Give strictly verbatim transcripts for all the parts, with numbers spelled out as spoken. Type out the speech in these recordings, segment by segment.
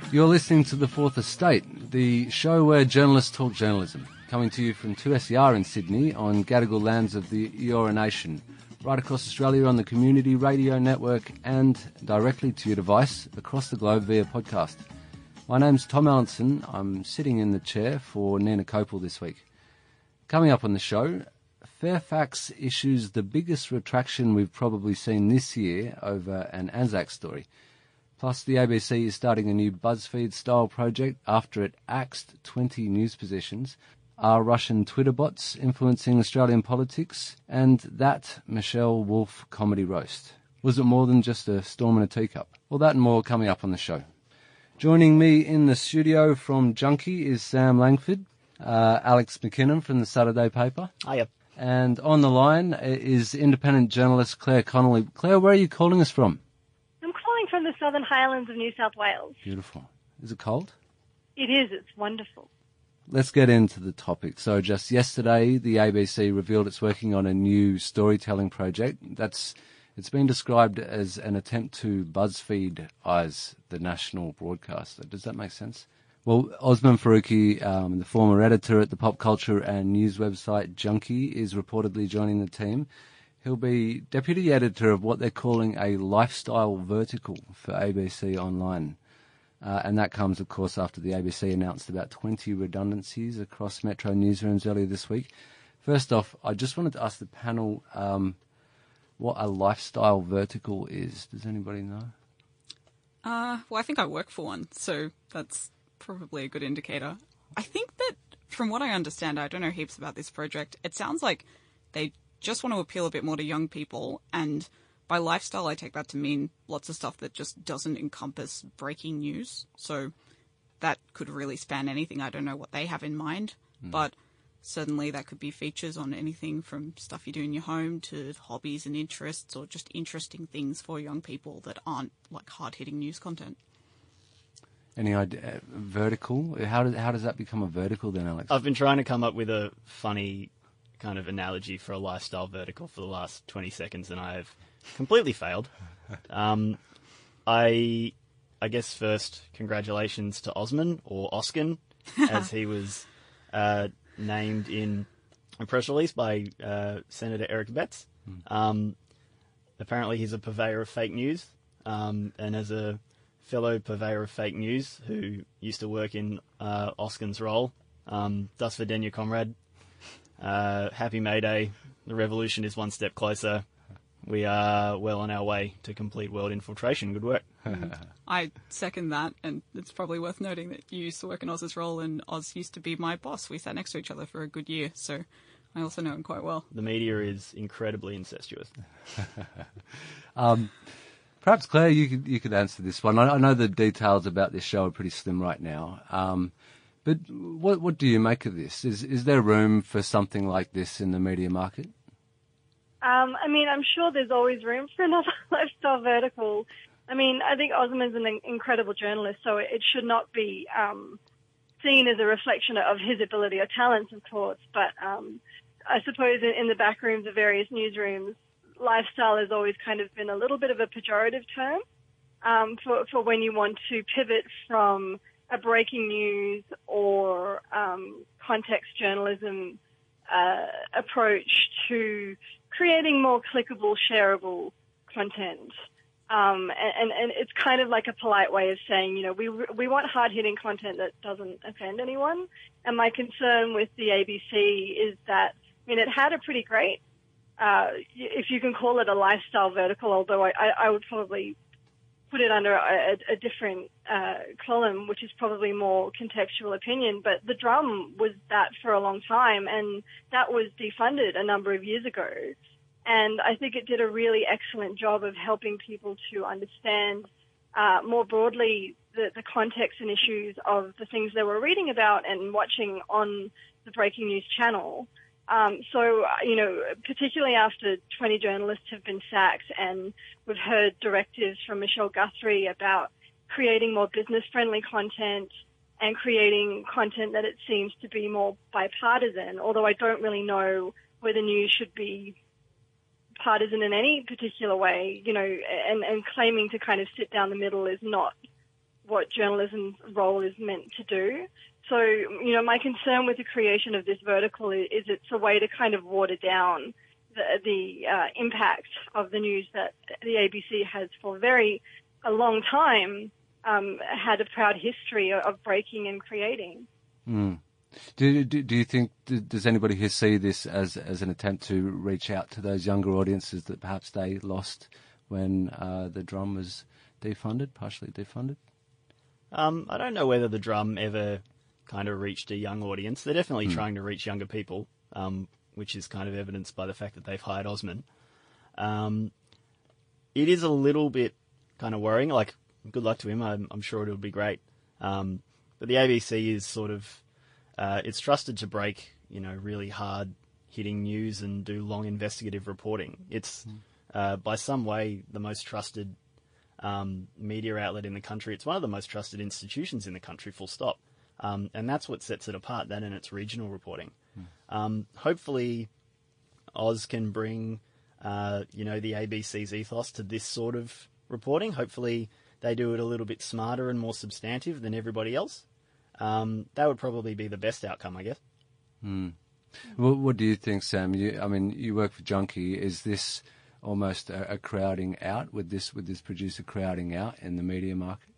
You're listening to The Fourth Estate, the show where journalists talk journalism, coming to you from two S E R in Sydney on Gadigal lands of the Eora Nation, right across Australia on the Community Radio Network and directly to your device across the globe via podcast. My name's Tom Allinson. I'm sitting in the chair for Nina Copel this week. Coming up on the show, Fairfax issues the biggest retraction we've probably seen this year over an Anzac story. Plus, the A B C is starting a new BuzzFeed-style project after it axed twenty news positions. Are Russian Twitter bots influencing Australian politics? And that Michelle Wolf comedy roast. Was it more than just a storm in a teacup? All that and more coming up on the show. Joining me in the studio from Junkie is Sam Langford, uh, Alex McKinnon from the Saturday paper. Hiya. And on the line is independent journalist Claire Connolly. Claire, where are you calling us from? I'm calling from the Southern Highlands of New South Wales. Beautiful. Is it cold? It is. It's wonderful. Let's get into the topic. So just yesterday, the A B C revealed it's working on a new storytelling project. That's It's been described as an attempt to BuzzFeed-ize the national broadcaster. Does that make sense? Well, Osman Faruqi, um, the former editor at the pop culture and news website Junkie, is reportedly joining the team. He'll be deputy editor of what they're calling a lifestyle vertical for A B C Online. Uh, and that comes, of course, after the A B C announced about twenty redundancies across Metro newsrooms earlier this week. First off, I just wanted to ask the panel um, what a lifestyle vertical is. Does anybody know? Uh, well, I think I work for one, so that's probably a good indicator. I think that, from what I understand, I don't know heaps about this project, it sounds like they just want to appeal a bit more to young people, and by lifestyle I take that to mean lots of stuff that just doesn't encompass breaking news. So that could really span anything. I don't know what they have in mind, mm. but certainly that could be features on anything from stuff you do in your home to hobbies and interests, or just interesting things for young people that aren't like hard-hitting news content. Any idea? Vertical? How does, how does that become a vertical then, Alex? I've been trying to come up with a funny kind of analogy for a lifestyle vertical for the last twenty seconds, and I have completely failed. Um, I I guess first, congratulations to Osman, or Oskin, as he was uh, named in a press release by uh, Senator Eric Betts. Mm. Um, apparently he's a purveyor of fake news, um, and as a fellow purveyor of fake news who used to work in uh, Oskin's role, um, Das Videnia, comrade. Uh, happy May Day. The revolution is one step closer. We are well on our way to complete world infiltration. Good work. I second that, and it's probably worth noting that you used to work in Oz's role, and Oz used to be my boss. We sat next to each other for a good year, so I also know him quite well. The media is incredibly incestuous. um, perhaps, Claire, you could, you could answer this one. I, I know the details about this show are pretty slim right now. Um, But what what do you make of this? Is is there room for something like this in the media market? Um, I mean, I'm sure there's always room for another lifestyle vertical. I mean, I think Osman's an incredible journalist, so it should not be um, seen as a reflection of his ability or talents, of course. But um, I suppose in, in the back rooms of various newsrooms, lifestyle has always kind of been a little bit of a pejorative term um, for, for when you want to pivot from a breaking news or um, context journalism uh, approach to creating more clickable, shareable content. Um, and, and it's kind of like a polite way of saying, you know, we we want hard-hitting content that doesn't offend anyone. And my concern with the A B C is that, I mean, it had a pretty great, uh, if you can call it a lifestyle vertical, although I, I would probably put it under a, a different uh, column, which is probably more contextual opinion. But The Drum was that for a long time, and that was defunded a number of years ago. And I think it did a really excellent job of helping people to understand uh, more broadly the, the context and issues of the things they were reading about and watching on the breaking news channel. Um, so, you know, particularly after twenty journalists have been sacked and we've heard directives from Michelle Guthrie about creating more business-friendly content and creating content that it seems to be more bipartisan, although I don't really know whether news should be partisan in any particular way, you know, and, and claiming to kind of sit down the middle is not what journalism's role is meant to do. So, you know, my concern with the creation of this vertical is, is it's a way to kind of water down the, the uh, impact of the news that the A B C has for very a long time um, had a proud history of breaking and creating. Mm. Do, do do you think, does anybody here see this as as an attempt to reach out to those younger audiences that perhaps they lost when uh, the Drum was defunded, partially defunded? Um, I don't know whether the Drum ever kind of reached a young audience. They're definitely mm. trying to reach younger people, um, which is kind of evidenced by the fact that they've hired Osman. Um, it is a little bit kind of worrying. Like, good luck to him. I'm, I'm sure it'll be great. Um, but the A B C is sort of, uh, it's trusted to break, you know, really hard-hitting news and do long investigative reporting. It's, mm. uh, by some way, the most trusted um, media outlet in the country. It's one of the most trusted institutions in the country, full stop. Um, and that's what sets it apart, that and its regional reporting. Mm. Um, hopefully, Oz can bring, uh, you know, the A B C's ethos to this sort of reporting. Hopefully, they do it a little bit smarter and more substantive than everybody else. Um, that would probably be the best outcome, I guess. Mm. What, what do you think, Sam? You, I mean, you work for Junkee. Is this almost a, a crowding out with this with this producer crowding out in the media market?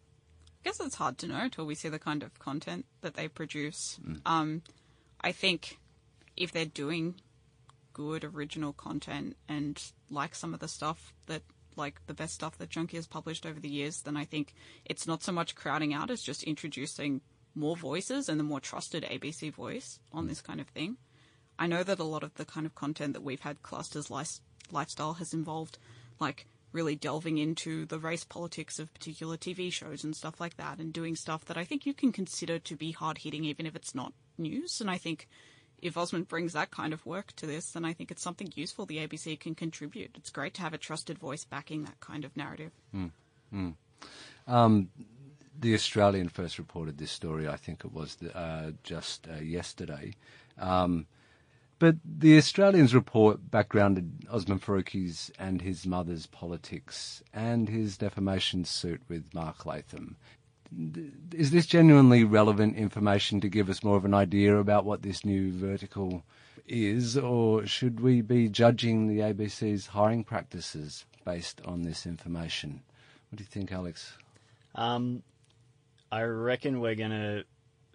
I guess it's hard to know until we see the kind of content that they produce. Mm. Um, I think if they're doing good original content and like some of the stuff that, like the best stuff that Junkee has published over the years, then I think it's not so much crowding out as just introducing more voices and the more trusted A B C voice on this kind of thing. I know that a lot of the kind of content that we've had classed as lifestyle has involved, like, really delving into the race politics of particular T V shows and stuff like that, and doing stuff that I think you can consider to be hard-hitting even if it's not news. And I think if Osman brings that kind of work to this, then I think it's something useful the A B C can contribute. It's great to have a trusted voice backing that kind of narrative. Mm. Mm. Um, the Australian first reported this story, I think it was uh, just uh, yesterday. Um But the Australians report backgrounded Osman Faruqi's and his mother's politics and his defamation suit with Mark Latham. Is this genuinely relevant information to give us more of an idea about what this new vertical is, or should we be judging the A B C's hiring practices based on this information? What do you think, Alex? Um, I reckon we're going to...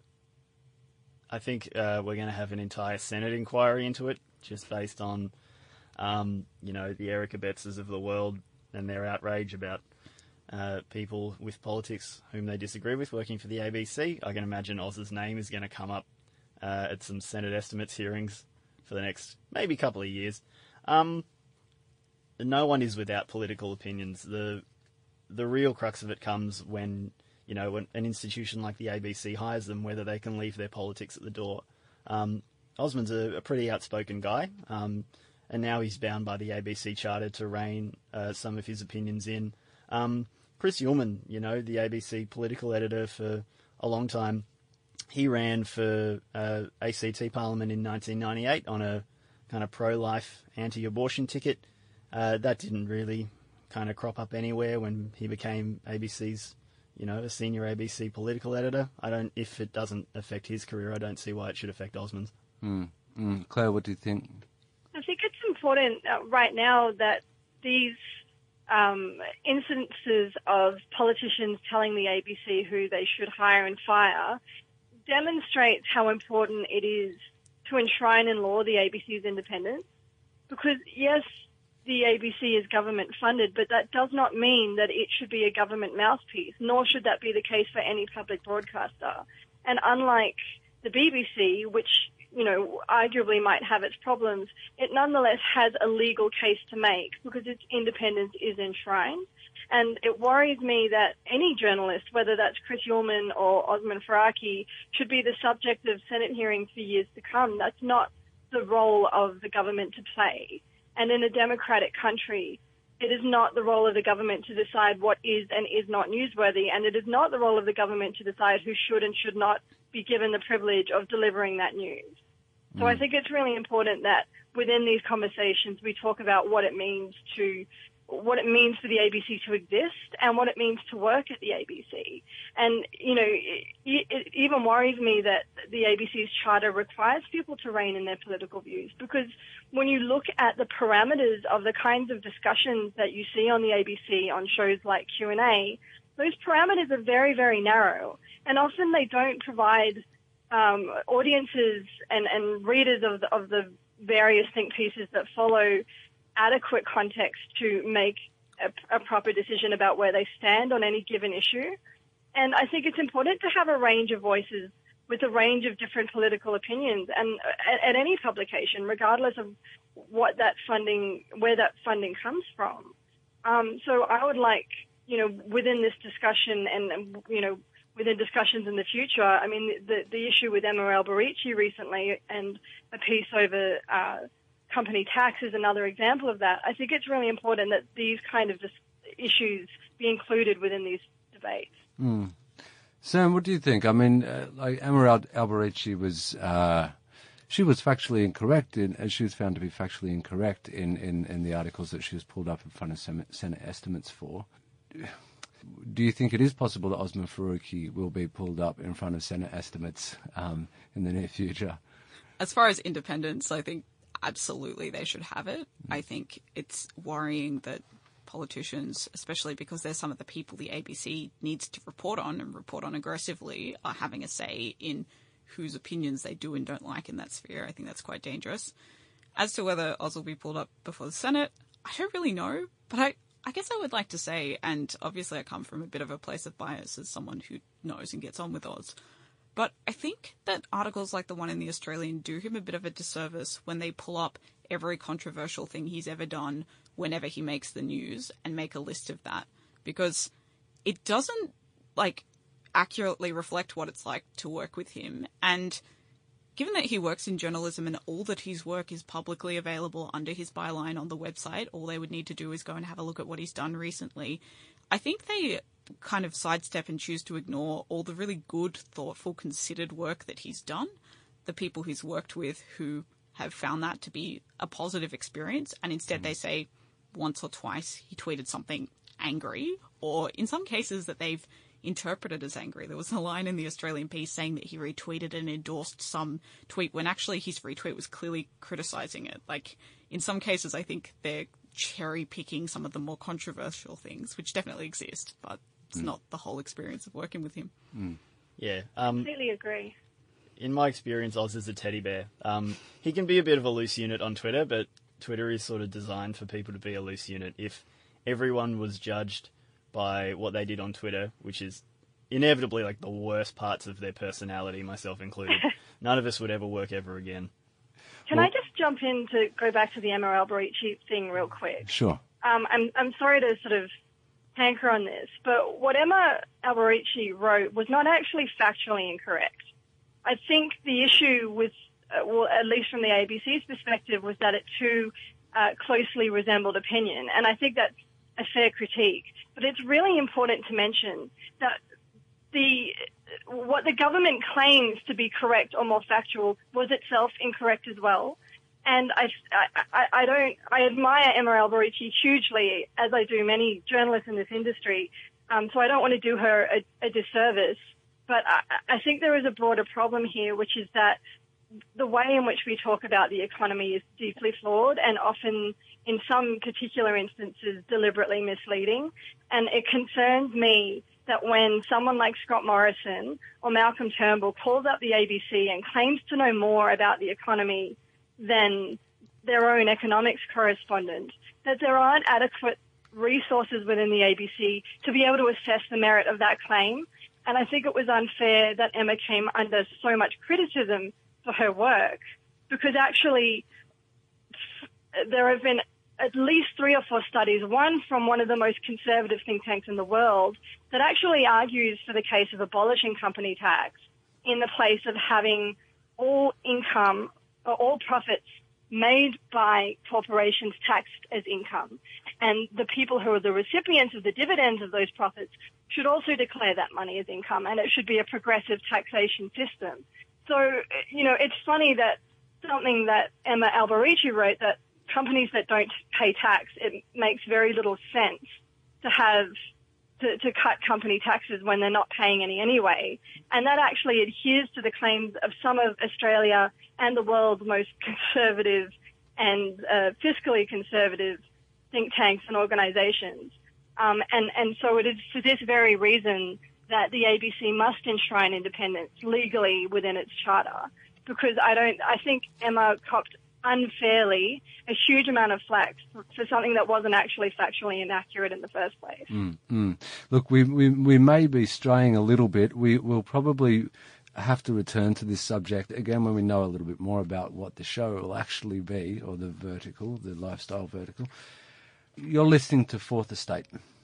I think uh, we're going to have an entire Senate inquiry into it, just based on, um, you know, the Erica Betzes of the world and their outrage about uh, people with politics whom they disagree with working for the A B C. I can imagine Oz's name is going to come up uh, at some Senate estimates hearings for the next maybe couple of years. Um, no one is without political opinions. The the real crux of it comes when... you know, when an institution like the A B C hires them, whether they can leave their politics at the door. Um, Osman's a, a pretty outspoken guy, um, and now he's bound by the A B C charter to rein uh, some of his opinions in. Um, Chris Uhlmann, you know, the A B C political editor for a long time, he ran for uh, A C T Parliament in nineteen ninety-eight on a kind of pro-life, anti-abortion ticket. Uh, that didn't really kind of crop up anywhere when he became A B C's, you know, a senior A B C political editor. I don't, if it doesn't affect his career, I don't see why it should affect Osman's. Mm. Mm. Claire, what do you think? I think it's important uh, right now that these um, instances of politicians telling the A B C who they should hire and fire demonstrates how important it is to enshrine in law the A B C's independence. Because, yes, the A B C is government funded, but that does not mean that it should be a government mouthpiece, nor should that be the case for any public broadcaster. And unlike the B B C, which, you know, arguably might have its problems, it nonetheless has a legal case to make because its independence is enshrined. And it worries me that any journalist, whether that's Chris Uhlmann or Osman Faruqi, should be the subject of Senate hearings for years to come. That's not the role of the government to play. And in a democratic country, it is not the role of the government to decide what is and is not newsworthy, and it is not the role of the government to decide who should and should not be given the privilege of delivering that news. So mm. I think it's really important that within these conversations we talk about what it means to what it means for the A B C to exist and what it means to work at the A B C. And, you know, it, it even worries me that the A B C's charter requires people to rein in their political views, because when you look at the parameters of the kinds of discussions that you see on the A B C on shows like Q and A, those parameters are very, very narrow. And often they don't provide um, audiences and, and readers of the, of the various think pieces that follow adequate context to make a, a proper decision about where they stand on any given issue. And I think it's important to have a range of voices with a range of different political opinions and at, at any publication, regardless of what that funding, where that funding comes from. Um, so I would like, you know, within this discussion and, you know, within discussions in the future, I mean, the, the issue with Emma Alberici recently and a piece over uh, company tax is another example of that. I think it's really important that these kind of dis- issues be included within these debates. Mm. Sam, what do you think? I mean, uh, like Emma Alberici was, uh, she was factually incorrect, in, and she was found to be factually incorrect in, in, in the articles that she was pulled up in front of Senate estimates for. Do you think it is possible that Osman Faruqi will be pulled up in front of Senate estimates um, in the near future? As far as independence, I think absolutely they should have it. I think it's worrying that politicians, especially because they're some of the people the A B C needs to report on and report on aggressively, are having a say in whose opinions they do and don't like in that sphere. I think that's quite dangerous. As to whether Oz will be pulled up before the Senate, I don't really know, but I, I guess I would like to say, and obviously I come from a bit of a place of bias as someone who knows and gets on with Oz, but I think that articles like the one in The Australian do him a bit of a disservice when they pull up every controversial thing he's ever done whenever he makes the news and make a list of that, because it doesn't, like, accurately reflect what it's like to work with him. And given that he works in journalism and all that his work is publicly available under his byline on the website, all they would need to do is go and have a look at what he's done recently. I think they kind of sidestep and choose to ignore all the really good, thoughtful, considered work that he's done, the people he's worked with who have found that to be a positive experience, and instead they say once or twice he tweeted something angry, or in some cases that they've interpreted as angry. There was a line in the Australian piece saying that he retweeted and endorsed some tweet when actually his retweet was clearly criticising it. Like, in some cases I think they're cherry-picking some of the more controversial things, which definitely exist, but it's mm. not the whole experience of working with him. Mm. Yeah. Um, completely agree. In my experience, Oz is a teddy bear. Um, he can be a bit of a loose unit on Twitter, but Twitter is sort of designed for people to be a loose unit. If everyone was judged by what they did on Twitter, which is inevitably like the worst parts of their personality, myself included, none of us would ever work ever again. Can well, I just jump in to go back to the Emma Alberici thing real quick? Sure. Um, I'm I'm sorry to sort of hanker on this, but what Emma Alberici wrote was not actually factually incorrect. I think the issue with, uh, well, at least from the A B C's perspective, was that it too uh, closely resembled opinion, and I think that's a fair critique. But it's really important to mention that the what the government claims to be correct or more factual was itself incorrect as well. And I, I, I don't, I admire Emma Alberici hugely, as I do many journalists in this industry. Um, so I don't want to do her a, a disservice. But I, I think there is a broader problem here, which is that the way in which we talk about the economy is deeply flawed and often, in some particular instances, deliberately misleading. And it concerns me that when someone like Scott Morrison or Malcolm Turnbull calls up the A B C and claims to know more about the economy than their own economics correspondent, that there aren't adequate resources within the A B C to be able to assess the merit of that claim. And I think it was unfair that Emma came under so much criticism for her work, because actually there have been at least three or four studies, one from one of the most conservative think tanks in the world, that actually argues for the case of abolishing company tax in the place of having all income or all profits made by corporations taxed as income. And the people who are the recipients of the dividends of those profits should also declare that money as income, and it should be a progressive taxation system. So, you know, it's funny that something that Emma Alberici wrote that companies that don't pay tax, it makes very little sense to have to, to cut company taxes when they're not paying any anyway. And that actually adheres to the claims of some of Australia and the world's most conservative and uh, fiscally conservative think tanks and organizations. Um, and, and so it is for this very reason that the A B C must enshrine independence legally within its charter. Because I don't, I think Emma copped unfairly a huge amount of flack for, for something that wasn't actually factually inaccurate in the first place. Mm, mm. Look, we, we we may be straying a little bit. We will probably have to return to this subject again when we know a little bit more about what the show will actually be, or the vertical, the lifestyle vertical. You're listening to Fourth Estate.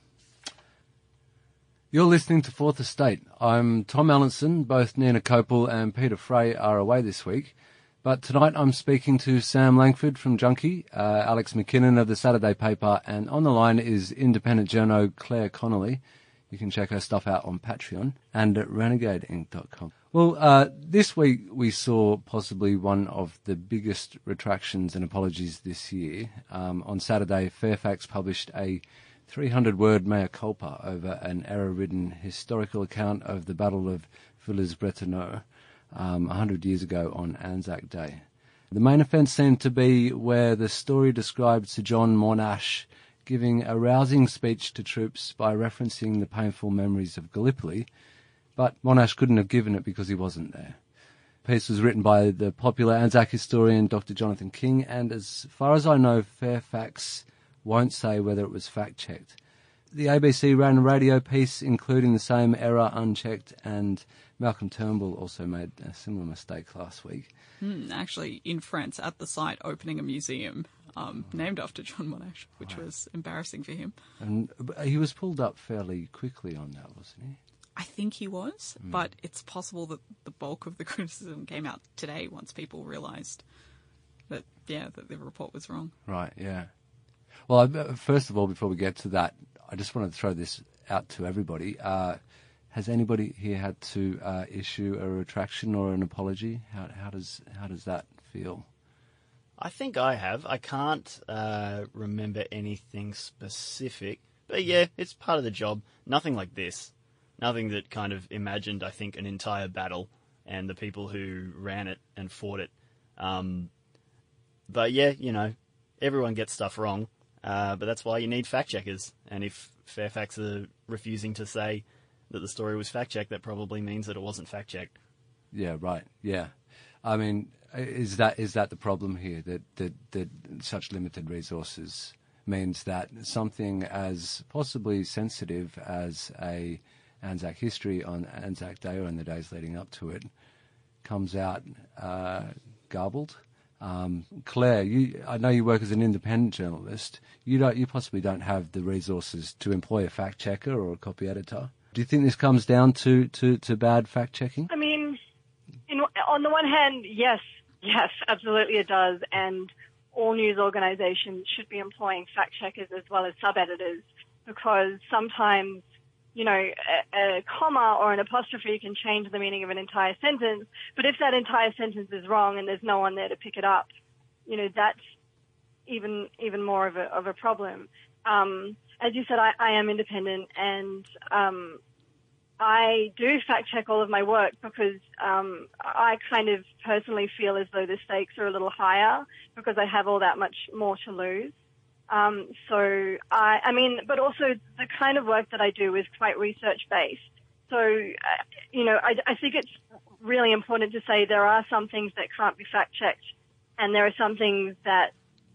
You're listening to Fourth Estate. I'm Tom Allinson. Both Nina Copel and Peter Fray are away this week. But tonight I'm speaking to Sam Langford from Junkee, uh, Alex McKinnon of the Saturday Paper, and on the line is independent journo Claire Connolly. You can check her stuff out on Patreon and at renegade inc dot com. Well, uh, this week we saw possibly one of the biggest retractions and apologies this year. Um, on Saturday, Fairfax published a three hundred word mea culpa over an error-ridden historical account of the Battle of Villers-Bretonneux. Um, one hundred years ago on Anzac Day. The main offence seemed to be where the story described Sir John Monash giving a rousing speech to troops by referencing the painful memories of Gallipoli, but Monash couldn't have given it because he wasn't there. The piece was written by the popular Anzac historian Doctor Jonathan King, and as far as I know, Fairfax won't say whether it was fact-checked. The A B C ran a radio piece including the same error unchecked, and Malcolm Turnbull also made a similar mistake last week. Mm, actually, in France, at the site, opening a museum um, named after John Monash, which right. was embarrassing for him. And he was pulled up fairly quickly on that, wasn't he? I think he was, mm. but it's possible that the bulk of the criticism came out today once people realised that, yeah, that the report was wrong. Right, yeah. Well, I, first of all, before we get to that, I just want to throw this out to everybody. Uh, has anybody here had to uh, issue a retraction or an apology? How, how does how does that feel? I think I have. I can't uh, remember anything specific, but yeah, it's part of the job. Nothing like this. Nothing that kind of imagined, I think, an entire battle and the people who ran it and fought it. Um, but yeah, you know, everyone gets stuff wrong. Uh, but that's why you need fact-checkers. And if Fairfax are refusing to say that the story was fact-checked, that probably means that it wasn't fact-checked. Yeah, right. Yeah. I mean, is that is that the problem here, that, that, that such limited resources means that something as possibly sensitive as a Anzac history on Anzac Day or in the days leading up to it comes out uh, garbled? Um, Claire, you, I know you work as an independent journalist. You don't, you possibly don't have the resources to employ a fact checker or a copy editor. Do you think this comes down to, to, to bad fact checking? I mean, in, on the one hand, yes, yes, absolutely it does. And all news organisations should be employing fact checkers as well as sub editors, because sometimes, you know, a, a comma or an apostrophe can change the meaning of an entire sentence. But if that entire sentence is wrong and there's no one there to pick it up, you know, that's even even more of a of a problem. Um, as you said, I, I am independent, and um, I do fact check all of my work because um, I kind of personally feel as though the stakes are a little higher because I have all that much more to lose. Um, so, I, I mean, but also the kind of work that I do is quite research-based. So, uh, you know, I, I think it's really important to say there are some things that can't be fact-checked, and there are some things that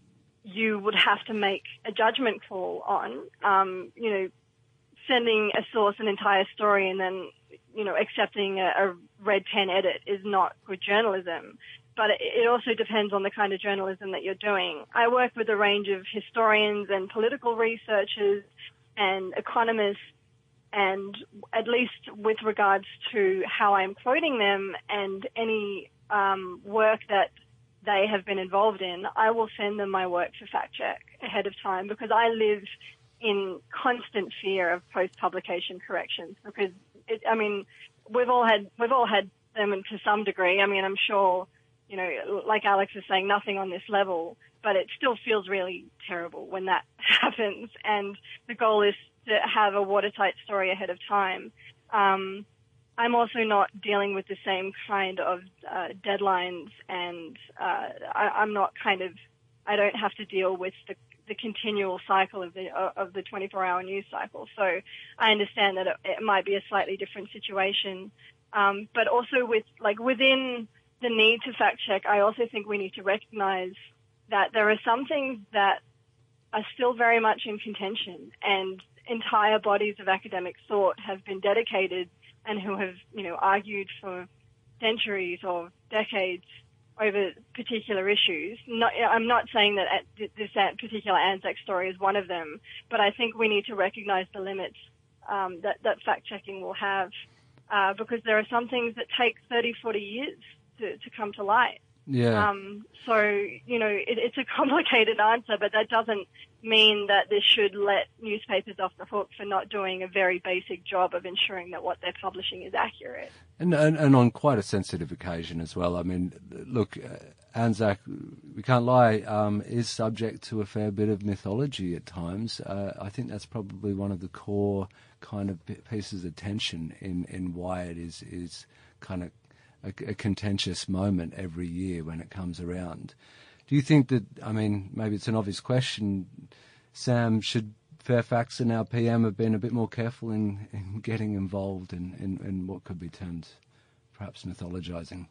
you would have to make a judgment call on. Um, you know, sending a source an entire story and then, you know, accepting a, a red pen edit is not good journalism. But it also depends on the kind of journalism that you're doing. I work with a range of historians and political researchers and economists, and at least with regards to how I'm quoting them and any um, work that they have been involved in, I will send them my work for fact check ahead of time, because I live in constant fear of post-publication corrections. Because it, I mean, we've all had we've all had them to some degree. I mean, I'm sure you know, like Alex is saying, nothing on this level, but it still feels really terrible when that happens. And the goal is to have a watertight story ahead of time. Um, I'm also not dealing with the same kind of uh, deadlines, and uh, I, I'm not kind of, I don't have to deal with the, the continual cycle of the of the twenty-four hour news cycle. So I understand that it, it might be a slightly different situation, um, but also with like within the need to fact check, I also think we need to recognize that there are some things that are still very much in contention, and entire bodies of academic thought have been dedicated and who have, you know, argued for centuries or decades over particular issues. Not, I'm not saying that this particular Anzac story is one of them, but I think we need to recognize the limits um, that, that fact-checking will have, uh, because there are some things that take thirty, forty years to, to come to light. Yeah. Um, so, you know, it, it's a complicated answer, but that doesn't mean that this should let newspapers off the hook for not doing a very basic job of ensuring that what they're publishing is accurate. And, and, and on quite a sensitive occasion as well. I mean, look, uh, Anzac, we can't lie, um, is subject to a fair bit of mythology at times. Uh, I think that's probably one of the core kind of pieces of tension in, in why it is, is kind of a, a contentious moment every year when it comes around. Do you think that, I mean, maybe it's an obvious question, Sam, should Fairfax and our P M have been a bit more careful in, in getting involved in, in, in what could be termed perhaps mythologizing?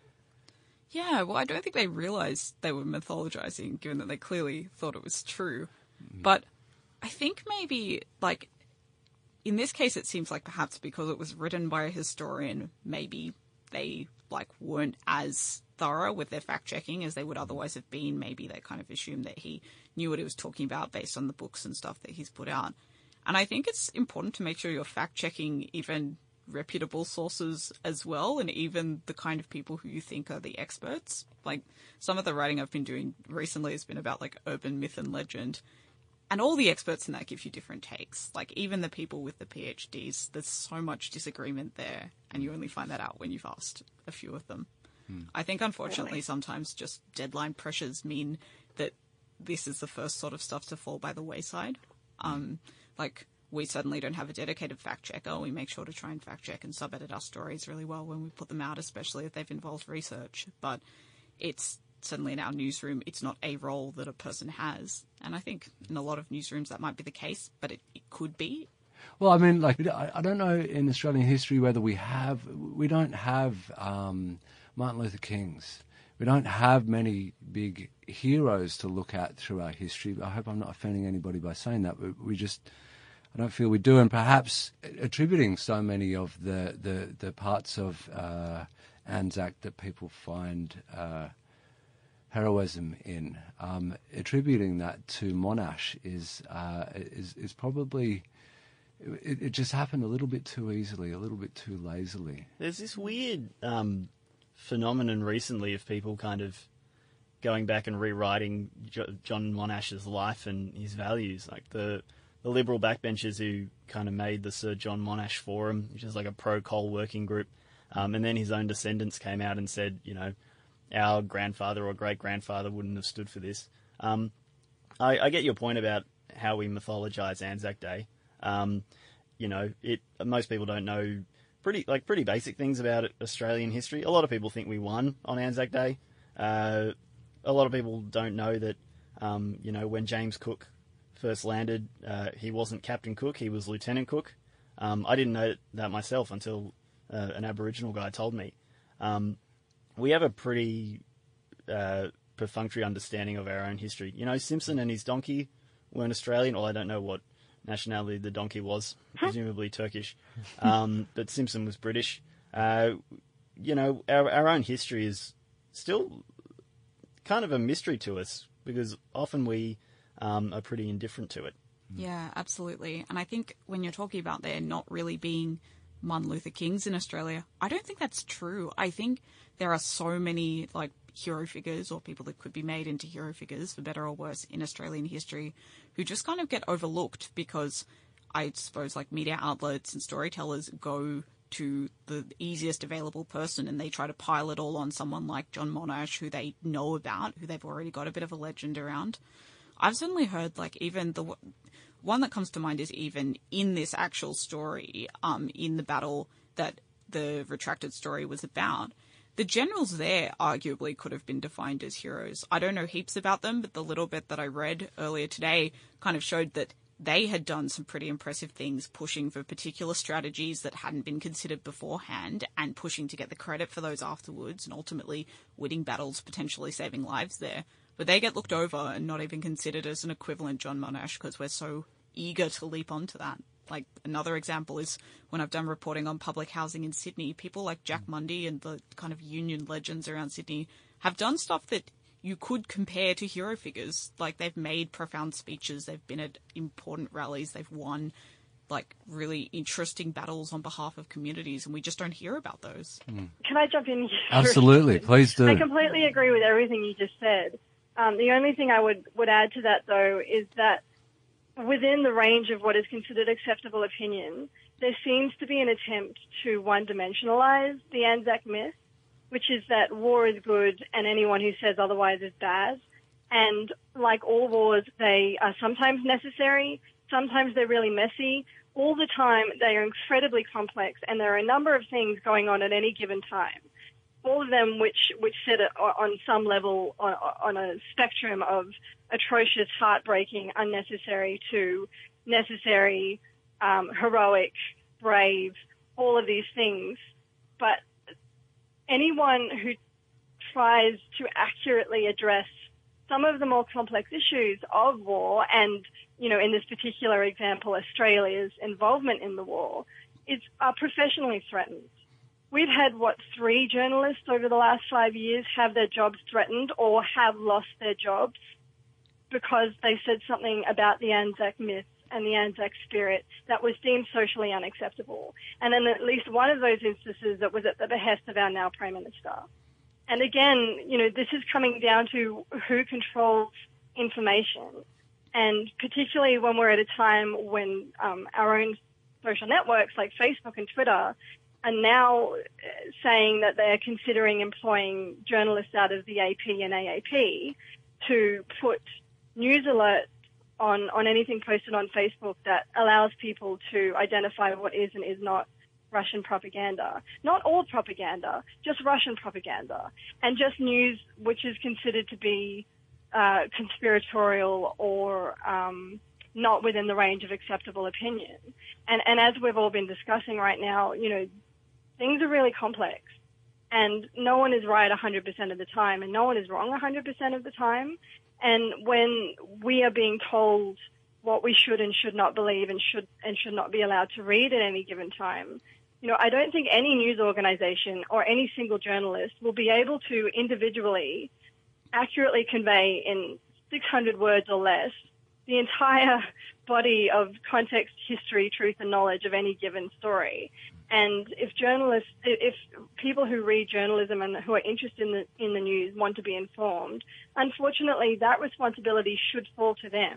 Yeah, well, I don't think they realised they were mythologizing, given that they clearly thought it was true. Mm. But I think maybe, like, in this case, it seems like perhaps because it was written by a historian, maybe they, like, weren't as thorough with their fact-checking as they would otherwise have been. Maybe they kind of assumed that he knew what he was talking about based on the books and stuff that he's put out. And I think it's important to make sure you're fact-checking even reputable sources as well, and even the kind of people who you think are the experts. Like, some of the writing I've been doing recently has been about, like, urban myth and legend. And all the experts in that give you different takes. Like, even the people with the PhDs, there's so much disagreement there, and you only find that out when you've asked a few of them. Hmm. I think, unfortunately, sometimes just deadline pressures mean that this is the first sort of stuff to fall by the wayside. Um, like, we certainly don't have a dedicated fact-checker. We make sure to try and fact-check and sub-edit our stories really well when we put them out, especially if they've involved research. But it's certainly in our newsroom, it's not a role that a person has. And I think in a lot of newsrooms that might be the case, but it, it could be. Well, I mean, like, I don't know in Australian history whether we have, we don't have um, Martin Luther Kings. We don't have many big heroes to look at through our history. I hope I'm not offending anybody by saying that. But we just, I don't feel we do. And perhaps attributing so many of the, the, the parts of uh, Anzac that people find uh, heroism in, um, attributing that to Monash is uh, is is probably, it, it just happened a little bit too easily, a little bit too lazily. There's this weird um, phenomenon recently of people kind of going back and rewriting jo- John Monash's life and his values, like the the Liberal backbenchers who kind of made the Sir John Monash Forum, which is like a pro-coal working group, um, and then his own descendants came out and said, you know, our grandfather or great-grandfather wouldn't have stood for this. Um, I, I get your point about how we mythologize Anzac Day. Um, you know, it most people don't know pretty like pretty basic things about Australian history. A lot of people think we won on Anzac Day. Uh, a lot of people don't know that, um, you know, when James Cook first landed, uh, he wasn't Captain Cook, he was Lieutenant Cook. Um, I didn't know that myself until uh, an Aboriginal guy told me. Um, we have a pretty uh, perfunctory understanding of our own history. You know, Simpson and his donkey weren't Australian, or I don't know what nationality the donkey was, presumably Turkish, um, but Simpson was British. Uh, you know, our, our own history is still kind of a mystery to us, because often we um, are pretty indifferent to it. Yeah, absolutely. And I think when you're talking about there not really being Martin Luther Kings in Australia, I don't think that's true. I think there are so many, like, hero figures or people that could be made into hero figures, for better or worse, in Australian history, who just kind of get overlooked because I suppose, like, media outlets and storytellers go to the easiest available person, and they try to pile it all on someone like John Monash, who they know about, who they've already got a bit of a legend around. I've certainly heard, like, even the one that comes to mind is even in this actual story, um, in the battle that the retracted story was about, the generals there arguably could have been defined as heroes. I don't know heaps about them, but the little bit that I read earlier today kind of showed that they had done some pretty impressive things, pushing for particular strategies that hadn't been considered beforehand and pushing to get the credit for those afterwards and ultimately winning battles, potentially saving lives there. But they get looked over and not even considered as an equivalent John Monash because we're so eager to leap onto that. Like, another example is when I've done reporting on public housing in Sydney, people like Jack Mundy and the kind of union legends around Sydney have done stuff that you could compare to hero figures. Like, they've made profound speeches, they've been at important rallies, they've won, like, really interesting battles on behalf of communities, and we just don't hear about those. Mm. Can I jump in here? Absolutely, please do. I completely agree with everything you just said. Um, the only thing I would, would add to that, though, is that within the range of what is considered acceptable opinion, there seems to be an attempt to one-dimensionalize the Anzac myth, which is that war is good and anyone who says otherwise is bad. And like all wars, they are sometimes necessary, sometimes they're really messy. All the time, they are incredibly complex, and there are a number of things going on at any given time. All of them which, which sit on some level on, on a spectrum of atrocious, heartbreaking, unnecessary to necessary, um, heroic, brave, all of these things. But anyone who tries to accurately address some of the more complex issues of war, and, you know, in this particular example, Australia's involvement in the war, is are professionally threatened. We've had, what, three journalists over the last five years have their jobs threatened or have lost their jobs because they said something about the Anzac myth and the Anzac spirit that was deemed socially unacceptable. And in at least one of those instances, that was at the behest of our now Prime Minister. And again, you know, this is coming down to who controls information. And particularly when we're at a time when um, our own social networks like Facebook and Twitter are now saying that they're considering employing journalists out of the A P and A A P to put news alerts on, on anything posted on Facebook that allows people to identify what is and is not Russian propaganda. Not all propaganda, just Russian propaganda, and just news which is considered to be uh, conspiratorial or um, not within the range of acceptable opinion. And, and as we've all been discussing right now, you know, things are really complex, and no one is right one hundred percent of the time, and no one is wrong one hundred percent of the time. And when we are being told what we should and should not believe and should and should not be allowed to read at any given time, you know, I don't think any news organization or any single journalist will be able to individually accurately convey in six hundred words or less the entire body of context, history, truth, and knowledge of any given story. And if journalists, if people who read journalism and who are interested in the, in the news want to be informed, unfortunately, that responsibility should fall to them.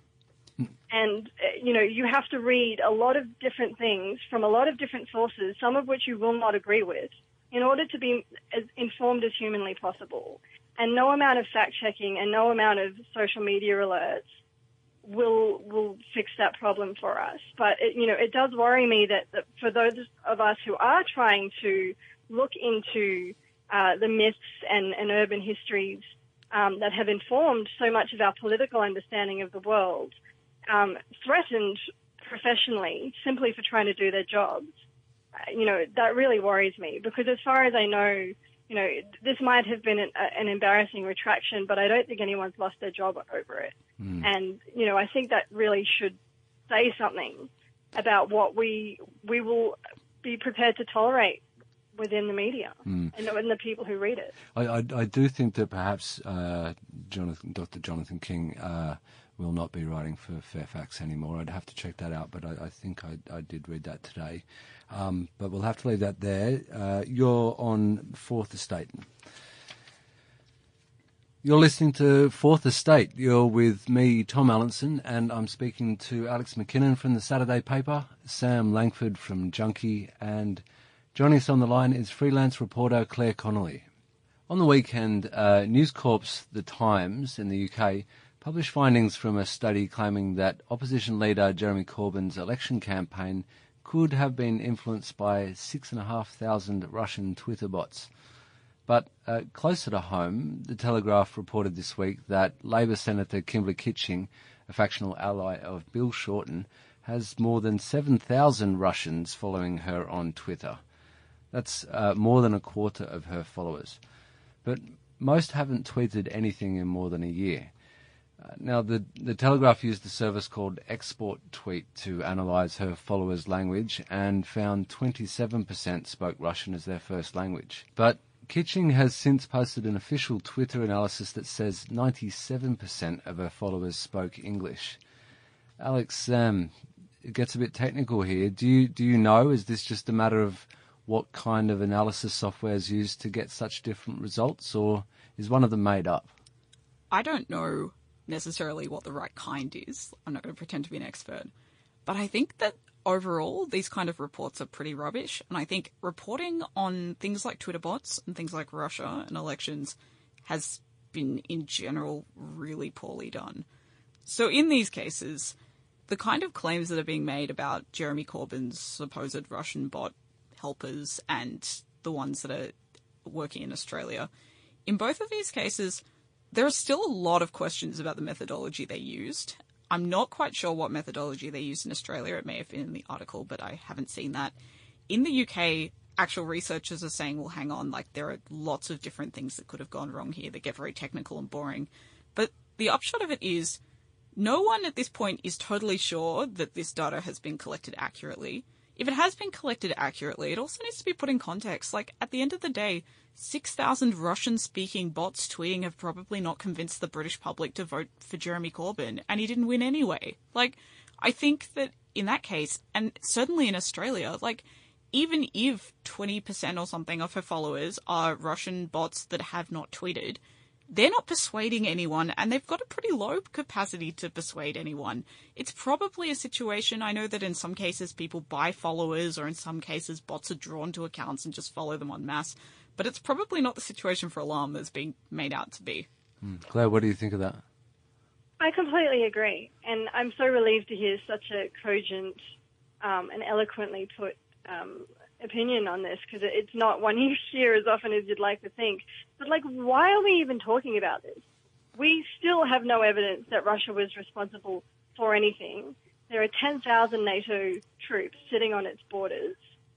And, you know, you have to read a lot of different things from a lot of different sources, some of which you will not agree with, in order to be as informed as humanly possible. And no amount of fact-checking and no amount of social media alerts will will fix that problem for us. But, it, you know, it does worry me that, that for those of us who are trying to look into uh, the myths and, and urban histories um, that have informed so much of our political understanding of the world, um, threatened professionally simply for trying to do their jobs, uh, you know, that really worries me, because as far as I know, you know, this might have been an, an embarrassing retraction, but I don't think anyone's lost their job over it. Mm. And, you know, I think that really should say something about what we we will be prepared to tolerate within the media mm. and, and the people who read it. I, I, I do think that perhaps uh, Jonathan, Doctor Jonathan King uh, will not be writing for Fairfax anymore. I'd have to check that out, but I, I think I, I did read that today. Um, but we'll have to leave that there. Uh, you're on Fourth Estate. You're listening to Fourth Estate. You're with me, Tom Allinson, and I'm speaking to Alex McKinnon from the Saturday paper, Sam Langford from Junkie, and Joining us on the line is freelance reporter Claire Connolly. On the weekend, uh, News Corp's The Times in the U K published findings from a study claiming that opposition leader Jeremy Corbyn's election campaign could have been influenced by six and a half thousand Russian Twitter bots. But uh, closer to home, The Telegraph reported this week that Labor Senator Kimberley Kitching, a factional ally of Bill Shorten, has more than seven thousand Russians following her on Twitter. That's uh, more than a quarter of her followers. But most haven't tweeted anything in more than a year. Uh, now, the, the Telegraph used a service called Export Tweet to analyse her followers' language and found twenty-seven percent spoke Russian as their first language. But Kitching has since posted an official Twitter analysis that says ninety-seven percent of her followers spoke English. Alex, um, it gets a bit technical here. Do you do you know, is this just a matter of what kind of analysis software is used to get such different results, or is one of them made up? I don't know necessarily what the right kind is. I'm not going to pretend to be an expert. But I think that overall, these kind of reports are pretty rubbish. And I think reporting on things like Twitter bots and things like Russia and elections has been, in general, really poorly done. So in these cases, the kind of claims that are being made about Jeremy Corbyn's supposed Russian bot helpers and the ones that are working in Australia, in both of these cases, there are still a lot of questions about the methodology they used. I'm not quite sure what methodology they used in Australia. It may have been in the article, but I haven't seen that. In the U K, actual researchers are saying, well, hang on, like there are lots of different things that could have gone wrong here that get very technical and boring. But the upshot of it is no one at this point is totally sure that this data has been collected accurately. If it has been collected accurately, it also needs to be put in context. Like, at the end of the day, six thousand Russian-speaking bots tweeting have probably not convinced the British public to vote for Jeremy Corbyn, and he didn't win anyway. Like, I think that in that case, and certainly in Australia, like, even if twenty percent or something of her followers are Russian bots that have not tweeted, they're not persuading anyone, and they've got a pretty low capacity to persuade anyone. It's probably a situation, I know that in some cases people buy followers, or in some cases bots are drawn to accounts and just follow them en masse, but it's probably not the situation for Alarm that's being made out to be. Mm. Claire, what do you think of that? I completely agree, and I'm so relieved to hear such a cogent um, and eloquently put um opinion on this, because it's not one you hear as often as you'd like to think. But, like, why are we even talking about this? We still have no evidence that Russia was responsible for anything. There are ten thousand NATO troops sitting on its borders.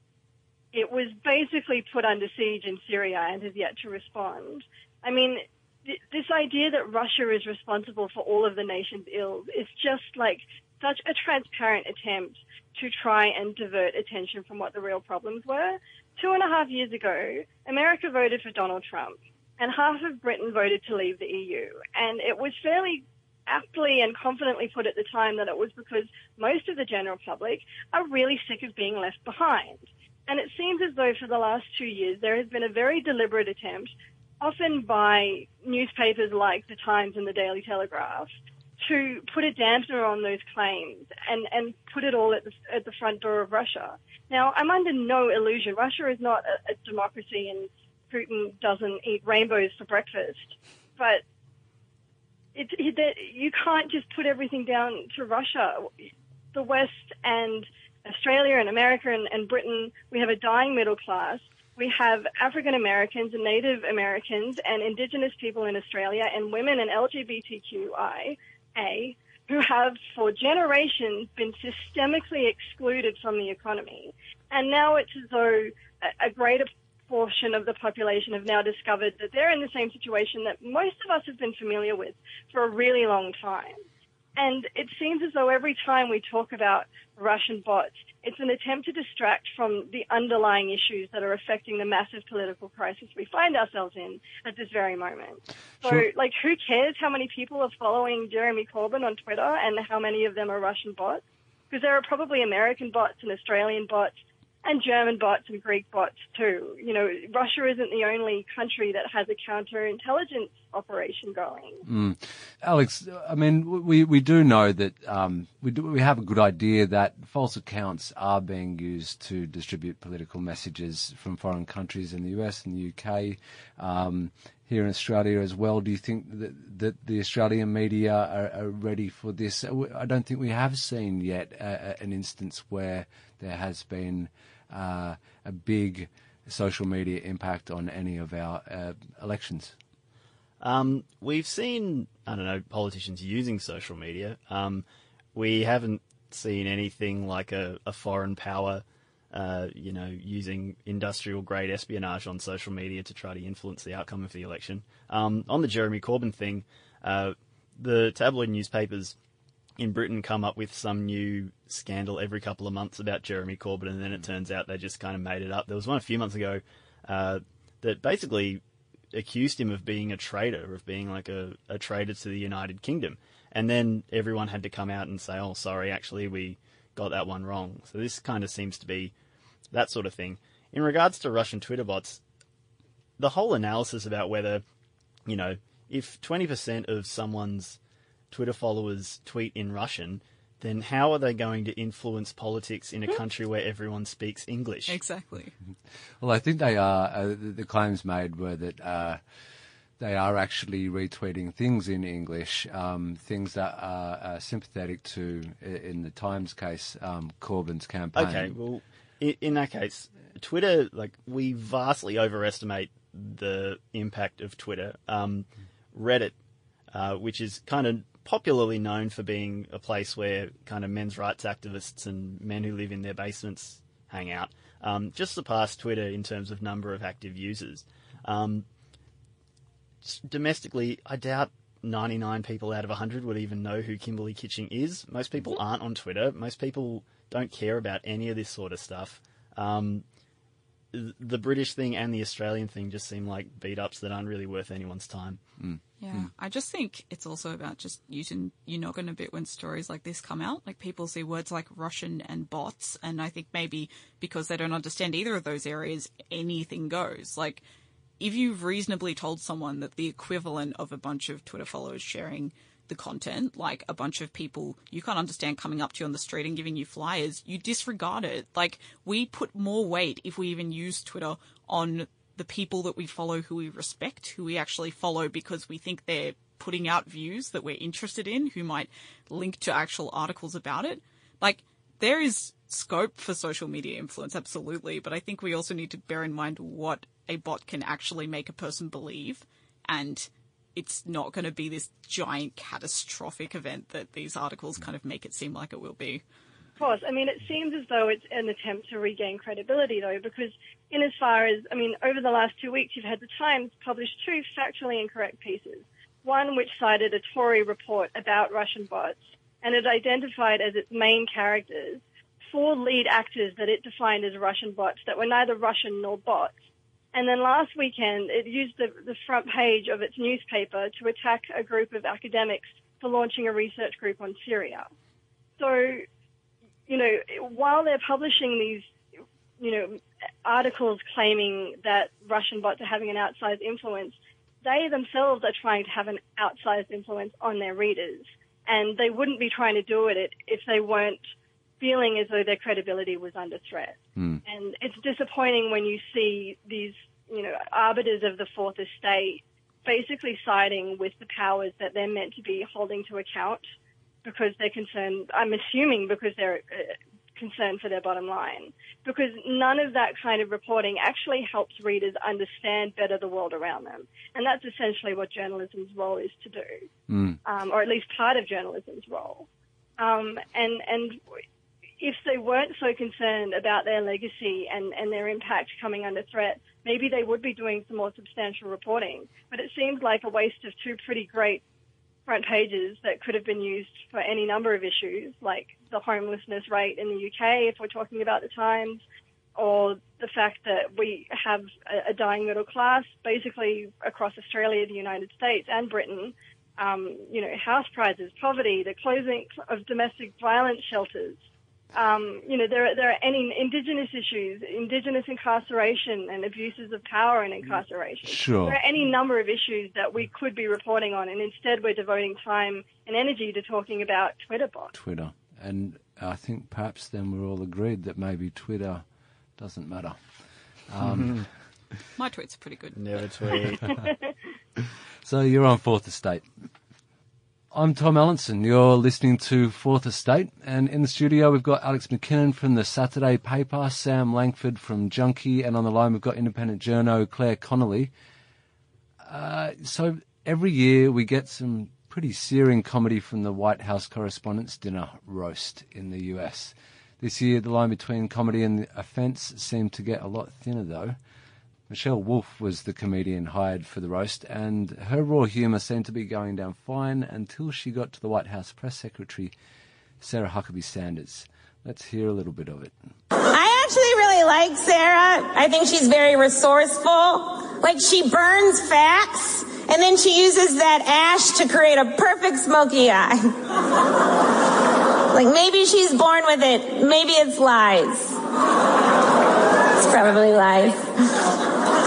It was basically put under siege in Syria and has yet to respond. I mean, th- this idea that Russia is responsible for all of the nation's ills is just, like, such a transparent attempt to try and divert attention from what the real problems were. Two and a half years ago, America voted for Donald Trump, and half of Britain voted to leave the E U. And it was fairly aptly and confidently put at the time that it was because most of the general public are really sick of being left behind. And it seems as though for the last two years there has been a very deliberate attempt, often by newspapers like The Times and the Daily Telegraph, to put a dampener on those claims and, and put it all at the, at the front door of Russia. Now, I'm under no illusion. Russia is not a, a democracy, and Putin doesn't eat rainbows for breakfast. But it, it, you can't just put everything down to Russia. The West and Australia and America and, and Britain, we have a dying middle class. We have African Americans and Native Americans and Indigenous people in Australia and women and L G B T Q I A, who have for generations been systemically excluded from the economy. And now it's as though a, a greater portion of the population have now discovered that they're in the same situation that most of us have been familiar with for a really long time. And it seems as though every time we talk about Russian bots, it's an attempt to distract from the underlying issues that are affecting the massive political crisis we find ourselves in at this very moment. So, Sure. like, who cares how many people are following Jeremy Corbyn on Twitter and how many of them are Russian bots? Because there are probably American bots and Australian bots and German bots and Greek bots too. You know, Russia isn't the only country that has a counterintelligence operation going. Mm. Alex, I mean, we, we do know that um, we do, we have a good idea that false accounts are being used to distribute political messages from foreign countries in the U S and the U K, um, here in Australia as well. Do you think that, that the Australian media are, are ready for this? I don't think we have seen yet uh, an instance where there has been uh, a big social media impact on any of our uh, elections. Um, we've seen, I don't know, politicians using social media. Um, we haven't seen anything like a, a foreign power, uh, you know, using industrial-grade espionage on social media to try to influence the outcome of the election. Um, on the Jeremy Corbyn thing, uh, the tabloid newspapers in Britain come up with some new scandal every couple of months about Jeremy Corbyn, and then it turns out they just kind of made it up. There was one a few months ago uh, that basically accused him of being a traitor, of being like a, a traitor to the United Kingdom. And then everyone had to come out and say, oh, sorry, actually, we got that one wrong. So this kind of seems to be that sort of thing. In regards to Russian Twitter bots, the whole analysis about whether, you know, if twenty percent of someone's Twitter followers tweet in Russian, then how are they going to influence politics in a country where everyone speaks English? Exactly. Well, I think they are, uh, the, the claims made were that uh, they are actually retweeting things in English, um, things that are uh, sympathetic to, in the Times case, um, Corbyn's campaign. Okay, well, in, in that case, Twitter, like, we vastly overestimate the impact of Twitter. Um, Reddit, uh, which is kind of popularly known for being a place where kind of men's rights activists and men who live in their basements hang out, um, just surpassed Twitter in terms of number of active users. Um, domestically, I doubt ninety-nine people out of one hundred would even know who Kimberly Kitching is. Most people aren't on Twitter. Most people don't care about any of this sort of stuff. Um, the British thing and the Australian thing just seem like beat-ups that aren't really worth anyone's time. Mm. Yeah, Mm. I just think it's also about just using your noggin a bit when stories like this come out. Like, people see words like Russian and bots, and I think maybe because they don't understand either of those areas, anything goes. Like, if you've reasonably told someone that the equivalent of a bunch of Twitter followers sharing the content, like a bunch of people you can't understand coming up to you on the street and giving you flyers, you disregard it. Like, we put more weight, if we even use Twitter, on the people that we follow who we respect, who we actually follow because we think they're putting out views that we're interested in, who might link to actual articles about it. Like, there is scope for social media influence, absolutely, but I think we also need to bear in mind what a bot can actually make a person believe, and it's not going to be this giant catastrophic event that these articles kind of make it seem like it will be. Of course. I mean, it seems as though it's an attempt to regain credibility, though, because in as far as, I mean, over the last two weeks, you've had the Times publish two factually incorrect pieces. One which cited a Tory report about Russian bots, and it identified as its main characters four lead actors that it defined as Russian bots that were neither Russian nor bots. And then last weekend, it used the, the front page of its newspaper to attack a group of academics for launching a research group on Syria. So, you know, while they're publishing these, you know, articles claiming that Russian bots are having an outsized influence, they themselves are trying to have an outsized influence on their readers. And they wouldn't be trying to do it if they weren't feeling as though their credibility was under threat. Mm. And it's disappointing when you see these, you know, arbiters of the Fourth Estate basically siding with the powers that they're meant to be holding to account because they're concerned, I'm assuming because they're uh, concerned for their bottom line. Because none of that kind of reporting actually helps readers understand better the world around them. And that's essentially what journalism's role is to do, Mm. um, or at least part of journalism's role. Um, and, and if they weren't so concerned about their legacy and, and their impact coming under threat, maybe they would be doing some more substantial reporting. But it seems like a waste of two pretty great front pages that could have been used for any number of issues, like the homelessness rate in the U K, if we're talking about the Times, or the fact that we have a, a dying middle class, basically across Australia, the United States, and Britain. Um, you know, house prices, poverty, the closing of domestic violence shelters. Um, you know, there are, there are any Indigenous issues, Indigenous incarceration and abuses of power and incarceration. Sure. There are any number of issues that we could be reporting on, and instead we're devoting time and energy to talking about Twitter bots. Twitter. And I think perhaps then we're all agreed that maybe Twitter doesn't matter. Um, My tweets are pretty good. Never tweet. So you're on Fourth Estate. I'm Tom Allinson. You're listening to Fourth Estate, and in the studio we've got Alex McKinnon from the Saturday Paper, Sam Langford from Junkie, and on the line we've got independent journo Claire Connolly. Uh, so every year we get some pretty searing comedy from the White House Correspondents' Dinner roast in the U S. This year the line between comedy and offence seemed to get a lot thinner, though. Michelle Wolf was the comedian hired for the roast, and her raw humour seemed to be going down fine until she got to the White House Press Secretary, Sarah Huckabee Sanders. Let's hear a little bit of it. I actually really like Sarah. I think she's very resourceful. Like, she burns facts, and then she uses that ash to create a perfect smoky eye. Like, maybe she's born with it. Maybe it's lies. It's probably lies.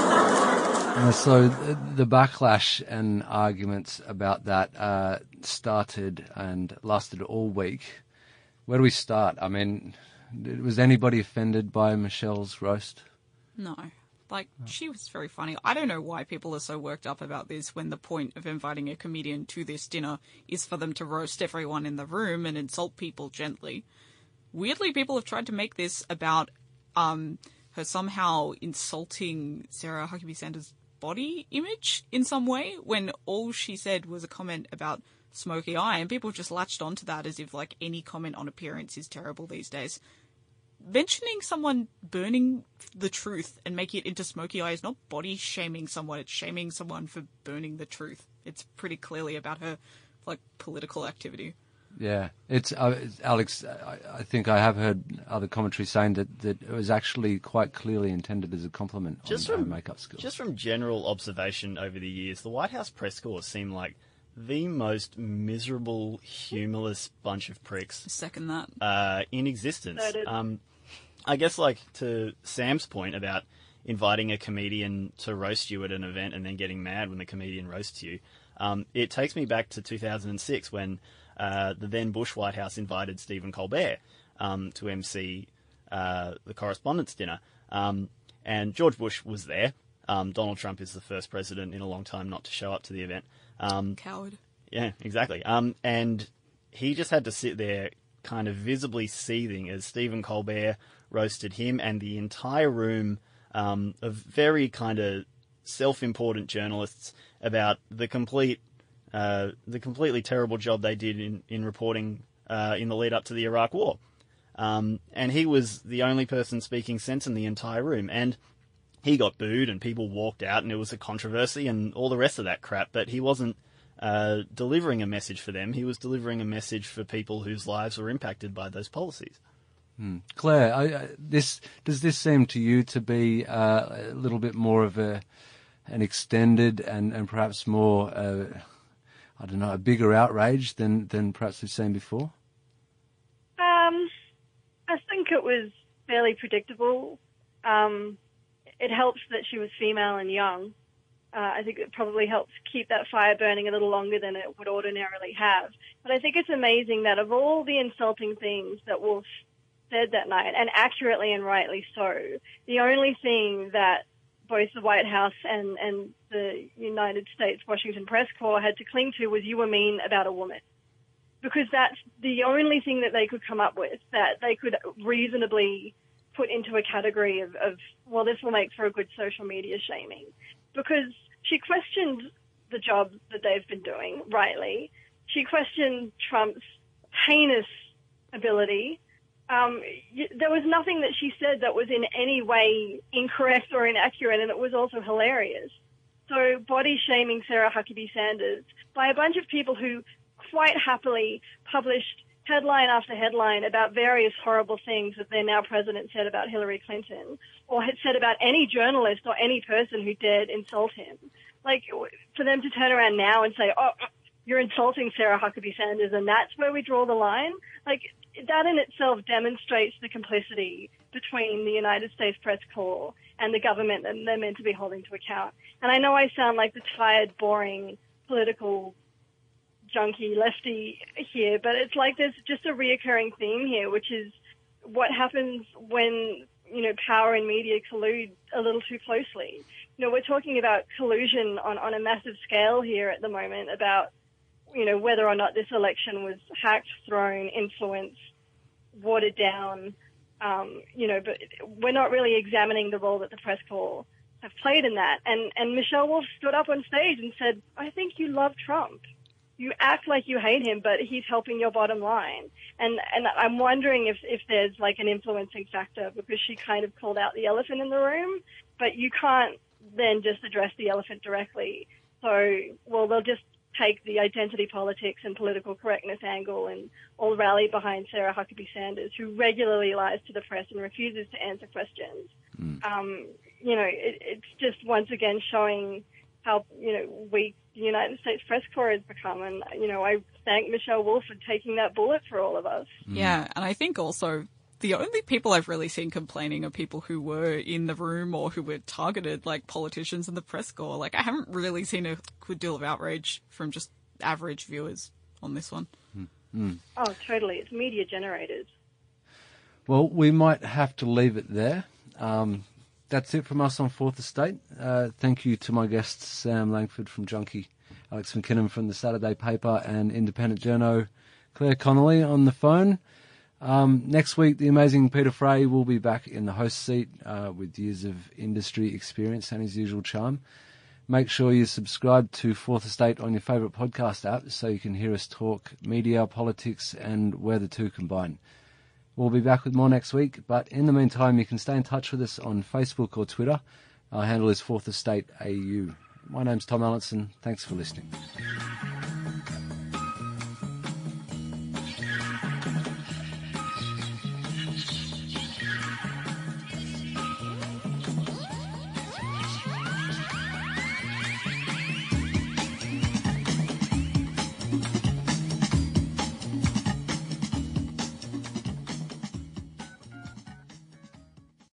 Uh, so the, the backlash and arguments about that uh, started and lasted all week. Where do we start? I mean, was anybody offended by Michelle's roast? No. Like, she was very funny. I don't know why people are so worked up about this when the point of inviting a comedian to this dinner is for them to roast everyone in the room and insult people gently. Weirdly, people have tried to make this about um, her somehow insulting Sarah Huckabee Sanders' body image in some way, when all she said was a comment about smoky eye, and people just latched onto that as if, like, any comment on appearance is terrible these days. Mentioning someone burning the truth and making it into smoky eye is not body shaming someone, it's shaming someone for burning the truth. It's pretty clearly about her, like, political activity. Yeah, it's, uh, it's Alex. I, I think I have heard other commentary saying that, that it was actually quite clearly intended as a compliment Just on from her makeup skills. Just from general observation over the years, the White House press corps seem like the most miserable, humorless bunch of pricks Second that. uh, in existence. Noted. Um, I guess, like, to Sam's point about inviting a comedian to roast you at an event and then getting mad when the comedian roasts you, um, it takes me back to two thousand six when uh, the then Bush White House invited Stephen Colbert um, to emcee uh, the Correspondents' Dinner. Um, and George Bush was there. Um, Donald Trump is the first president in a long time not to show up to the event. Um, Coward. Yeah, exactly. Um, and he just had to sit there kind of visibly seething as Stephen Colbert roasted him and the entire room um, of very kind of self-important journalists about the complete, uh, the completely terrible job they did in, in reporting uh, in the lead up to the Iraq War. Um, and he was the only person speaking sense in the entire room. And he got booed and people walked out and it was a controversy and all the rest of that crap. But he wasn't uh, delivering a message for them. He was delivering a message for people whose lives were impacted by those policies. Hmm. Claire, I, I, this does this seem to you to be uh, a little bit more of a an extended and, and perhaps more, uh, I don't know, a bigger outrage than, than perhaps we've seen before? Um, I think it was fairly predictable. Um, it helps that she was female and young. Uh, I think it probably helps keep that fire burning a little longer than it would ordinarily have. But I think it's amazing that of all the insulting things that Wolf said that night, and accurately and rightly so, the only thing that both the White House and, and the United States Washington Press Corps had to cling to was "you were mean about a woman." Because that's the only thing that they could come up with, that they could reasonably put into a category of, of well, this will make for a good social media shaming. Because she questioned the job that they've been doing, rightly. She questioned Trump's heinous ability. Um, there was nothing that she said that was in any way incorrect or inaccurate, and it was also hilarious. So body shaming Sarah Huckabee Sanders by a bunch of people who quite happily published headline after headline about various horrible things that their now president said about Hillary Clinton, or had said about any journalist or any person who dared insult him. Like, for them to turn around now and say, oh, you're insulting Sarah Huckabee Sanders, and that's where we draw the line. Like, that in itself demonstrates the complicity between the United States Press Corps and the government that they're meant to be holding to account. And I know I sound like the tired, boring, political junkie lefty here, but it's like there's just a reoccurring theme here, which is what happens when, you know, power and media collude a little too closely. You know, we're talking about collusion on, on a massive scale here at the moment about, you know, whether or not this election was hacked, thrown, influenced, watered down, um, you know, but we're not really examining the role that the press corps have played in that. And, and Michelle Wolf stood up on stage and said, I think you love Trump. You act like you hate him, but he's helping your bottom line. And, and I'm wondering if, if there's like an influencing factor, because she kind of called out the elephant in the room, but you can't then just address the elephant directly. So, well, they'll just take the identity politics and political correctness angle and all rally behind Sarah Huckabee Sanders, who regularly lies to the press and refuses to answer questions. Mm. Um, you know, it, it's just once again showing how, you know, weak the United States Press Corps has become. And, you know, I thank Michelle Wolf for taking that bullet for all of us. Mm. Yeah, and I think also the only people I've really seen complaining are people who were in the room or who were targeted, like politicians and the press corps. Like, I haven't really seen a good deal of outrage from just average viewers on this one. Mm. Oh, totally. It's media generated. Well, we might have to leave it there. Um, that's it from us on Fourth Estate. Uh, thank you to my guests, Sam Langford from Junkie, Alex McKinnon from the Saturday Paper, and independent journo Claire Connolly on the phone. Um, next week, the amazing Peter Fray will be back in the host seat uh, with years of industry experience and his usual charm. Make sure you subscribe to Fourth Estate on your favourite podcast app so you can hear us talk media, politics, and where the two combine. We'll be back with more next week, but in the meantime, you can stay in touch with us on Facebook or Twitter. Our handle is Fourth Estate A U. My name's Tom Allinson. Thanks for listening.